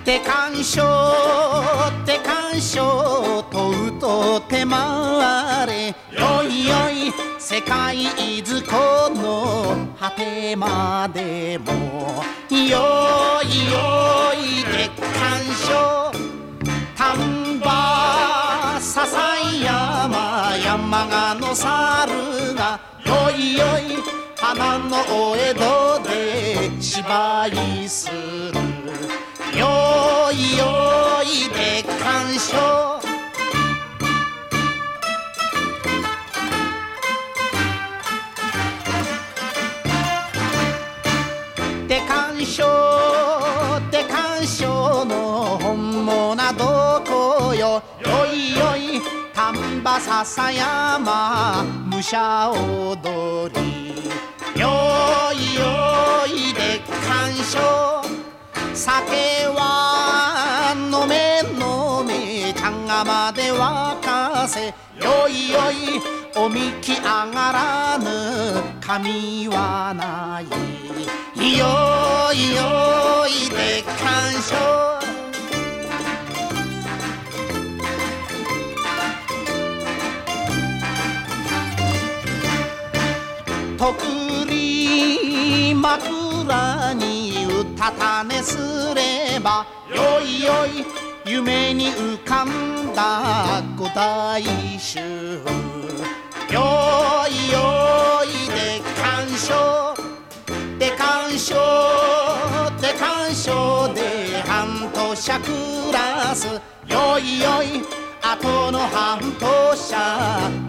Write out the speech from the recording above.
手鑑賞手鑑賞問うと手回れよいよい世界ずこの果てまでもよいよい手鑑賞丹波篠山山鹿の猿がよいよい花のお江戸で芝居するよいよいで鑑賞で鑑賞で鑑賞の本物どこよよいよい丹波篠山武者踊りよいよいで鑑賞酒は飲め飲め茶釜で沸かせよいよいおみき上がらぬ神はないよいよいで鑑賞とくり枕にうたた寝すればよいよい夢に浮かんだ五代衆よいよいで鑑賞で鑑賞で鑑賞で半年暮らすよいよい後の半年